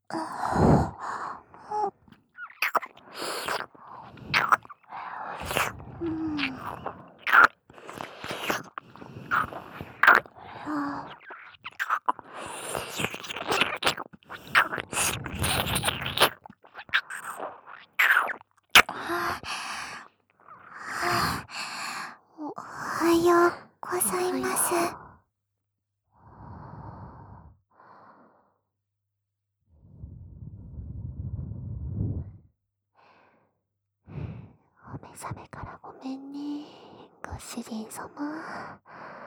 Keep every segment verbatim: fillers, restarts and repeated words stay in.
おはようございます。お目覚めからごめんね、ご主人様。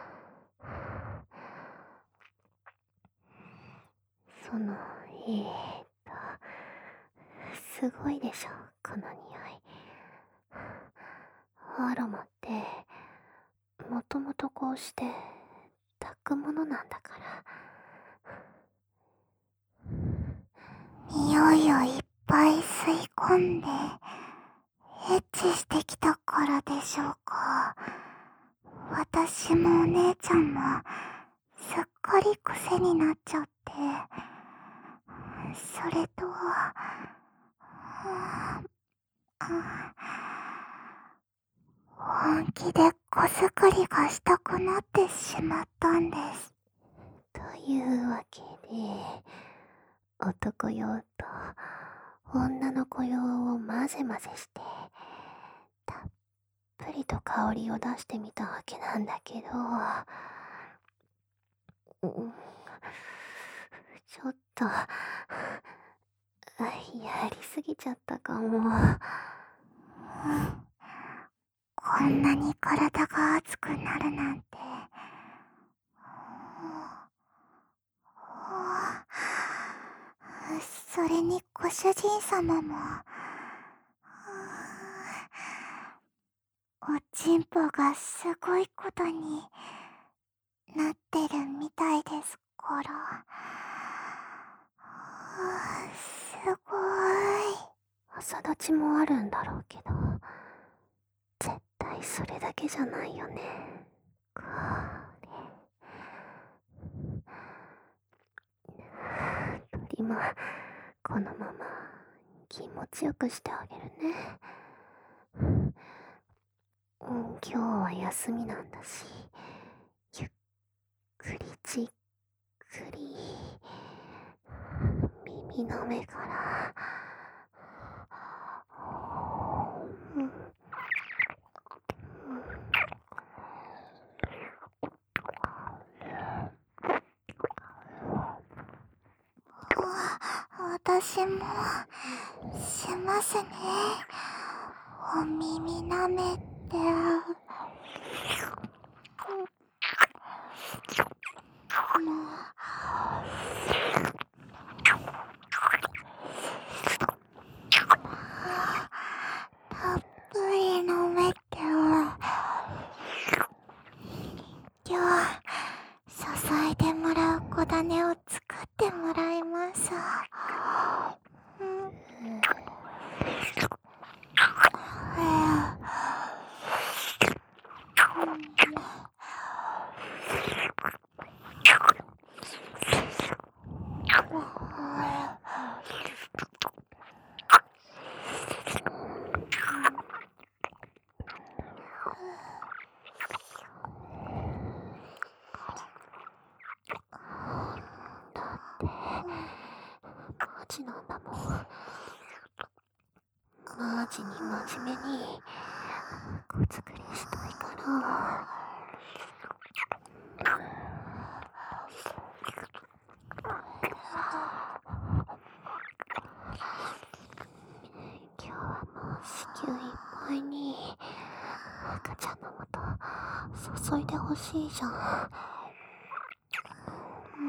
その、えーっと、すごいでしょ、この匂い。アロマって、もともとこうして炊くものなんだから。匂いをいっぱい吸い込んで、エッチしてきたからでしょうか。私もお姉ちゃんも、すっかり癖になっちゃって、それと、本気で子作りがしたくなってしまったんです。というわけで、男用と女の子用を混ぜ混ぜして、たっぷりと香りを出してみたわけなんだけど、うん、ちょっと、やりすぎちゃったかも。こんなに体が熱くなるなんて。それにご主人様も、おちんぽがすごいことになってるみたいですから。すごい。朝立ちもあるんだろうけど、絶対それだけじゃないよね。これ。今、このまま気持ちよくしてあげるね。うん、今日は休みなんだし、ゆっくりじっくり耳の目から、うん、私もしますね。お耳舐めて。たっぷり飲めて。今日支えてもらう小種を作ってもらいます。うん、マジなんだもん。マジに真面目に子作りしたいから。今日はもう子宮いっぱいに赤ちゃんのもと注いでほしいじゃん。うん、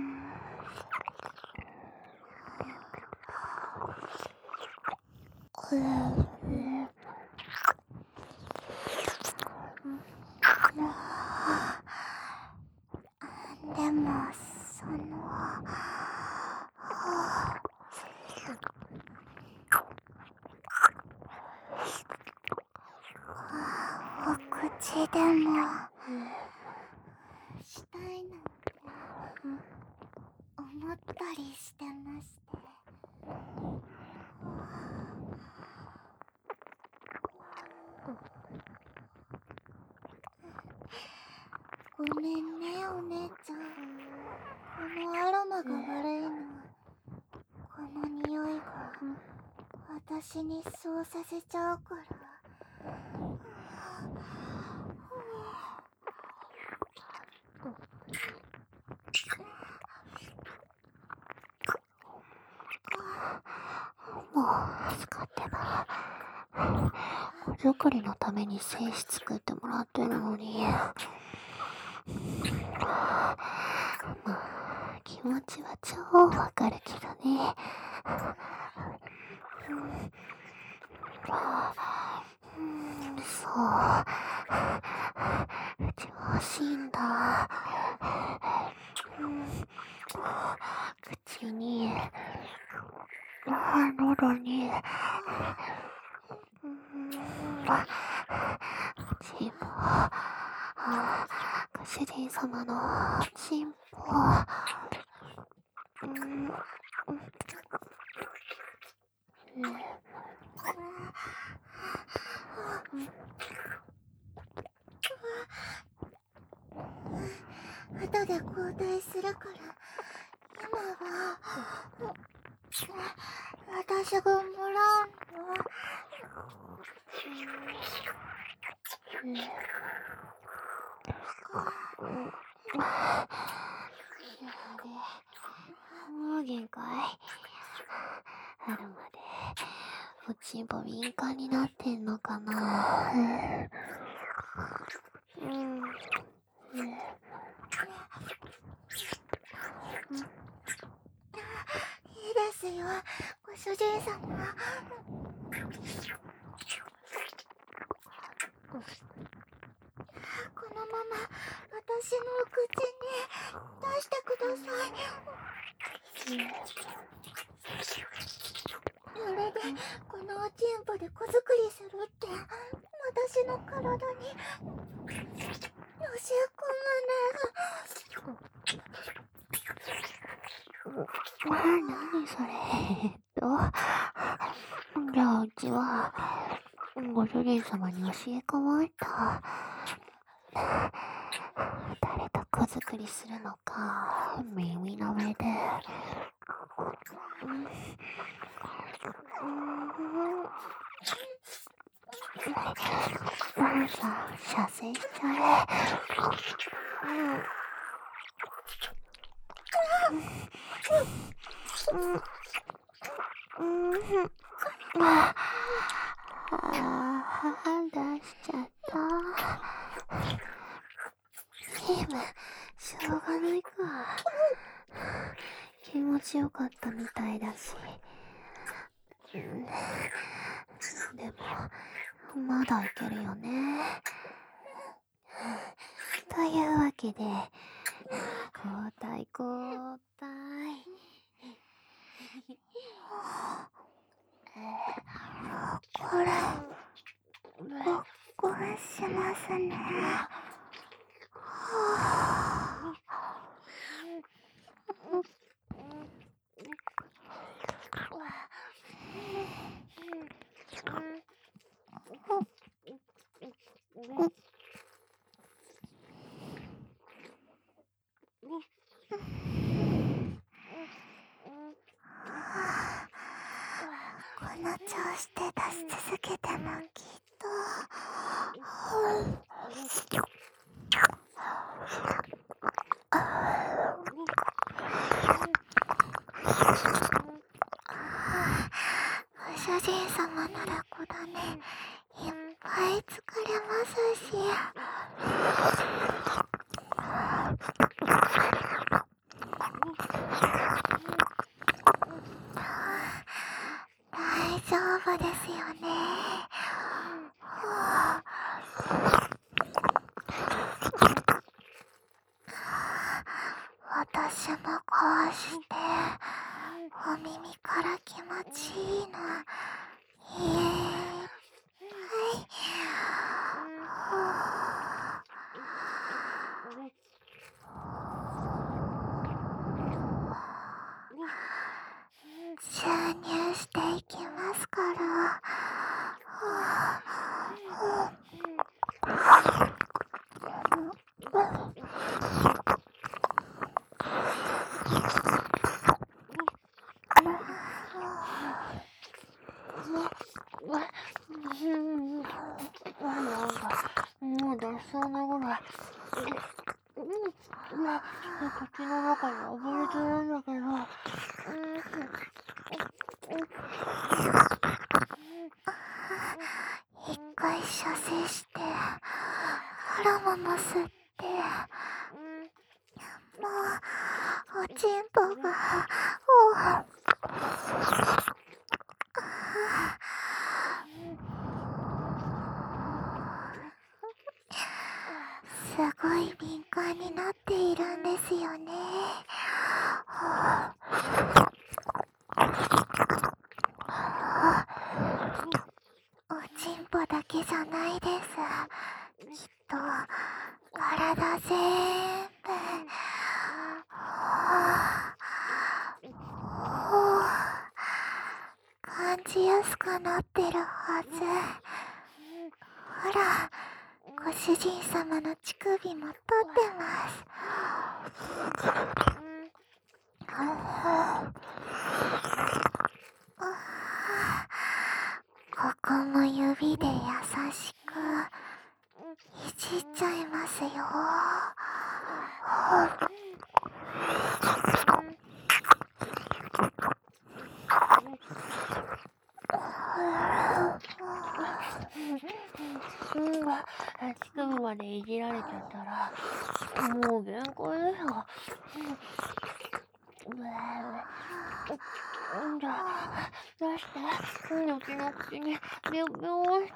でもそのお口でもしたいなんて思ったりしてまして。 ごめんね、お姉ちゃん。このアロマが悪いの。この匂いが私にそうさせちゃうから。もう使ってば子作りのために精子作ってもらってるのに、まあ気持ちは超わかるけどね。うん、そう、うちも欲しいんだ。うん、口に、喉に、うん、チンポ、ご主人様のチンポ、うん、うん後で交代するから、今は私がもらうの。うん、もう限界。あるまでおちんぽ敏感になってんのかな。うん、うん、うん、いいですよ、ご主人様。このまま私の口に出してください。それでこのおちんぽで子作りするって私の体にのし込むね。何それ。えっとじゃあうちはご主人様に教え込まれた。誰と子作りするのか耳の上で、うん、うん、さあ射精しちゃえ。うん、うん、うん、ああ、出しちゃった。ゲームしょうがないか。気持ちよかったみたいだし、うん、でもまだいけるよね。というわけで交代交代。これごっこんしますね。この調子で出し続けてもきっとご主人様なら子種いっぱい作れますし。大丈夫ですよね。私もこうしてお耳から気持ちいいのいっぱい。注入していきますから。 一回射精して、アロマも吸って、もう、おちんぽが、おすごい敏感になっているんですよね。おちんぽだけじゃないです。きっと体ぜーんぶ感じやすくなってるはず。ほら、ご主人様の乳首も立ってます。ここも指で優しくいじっちゃいますよ。 乳首までいじられちゃったらもう限界ですよ。じゃあ出して、ニョキニョキにビュビューして。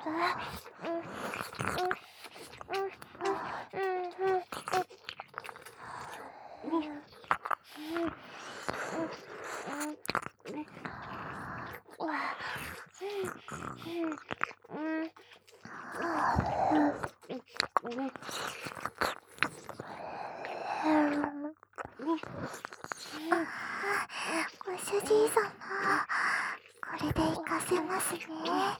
ご主人様、これで活かせますね。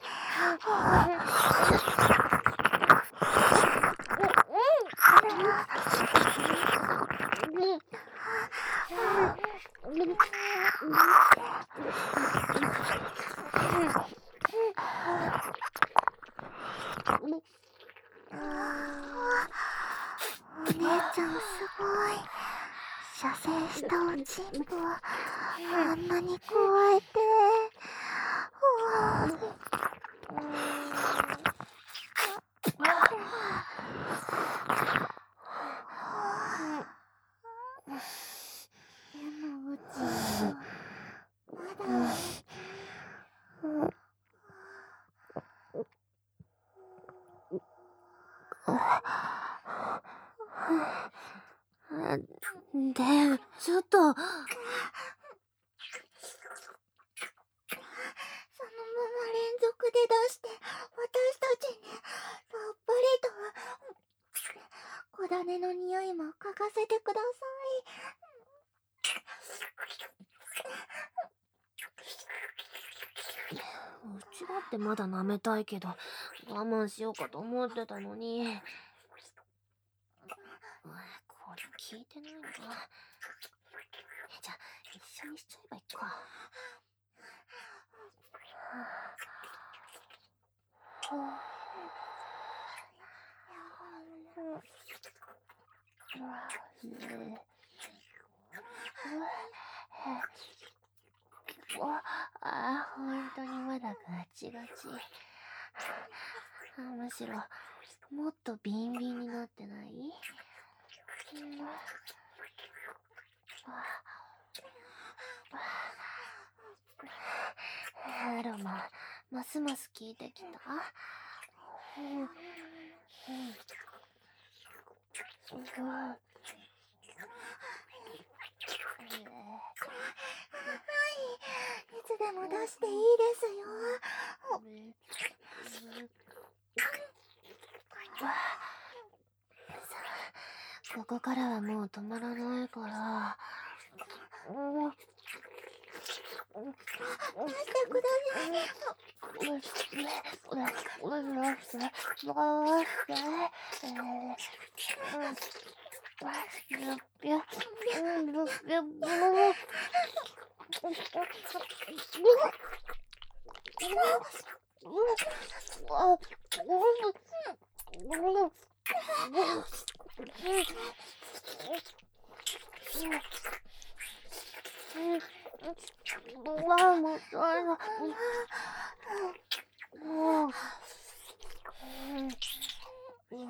お姉ちゃんすごい。射精したおちんぽあんなに加えて、山内さん、まだで、ちょっとそのまま連続で出して私たちにさっぱりと小種の匂いも嗅がせてくださうちだってまだ舐めたいけど我慢しようかと思ってたのに。これ聞いてないのか。じゃあ一緒にしちゃえばいいか。あ、本当にまだガチガチ。むしろもっとビンビンになってない？アロマ、ますます効いてきた。 いつでも出していいですよ。 ここからはもう止まらないから。 出してください。 あ、もう、それが、もう、うん、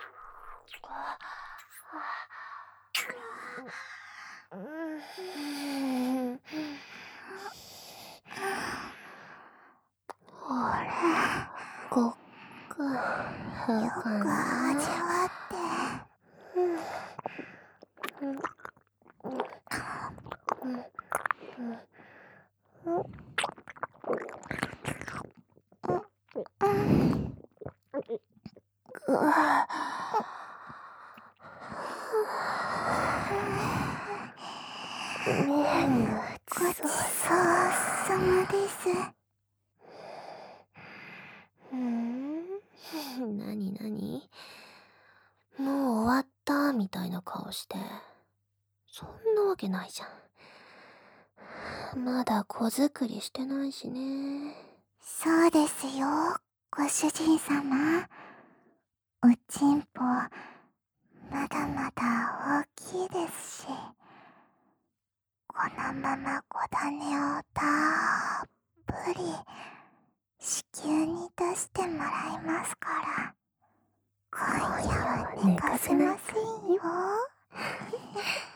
うん、 ほら、 ごっく、 よく味わって。 うん、うん、うん、うん、うわ。 ごちそうさまです。 うーん、なになに？もう終わったみたいな顔して。そんなわけないじゃん。まだ子作りしてないしね。 そうですよ、ご主人様。おちんぽ、まだまだ大きいですし、このまま子種をたっぷり子宮に出してもらいますから、今夜は寝かせませんよ。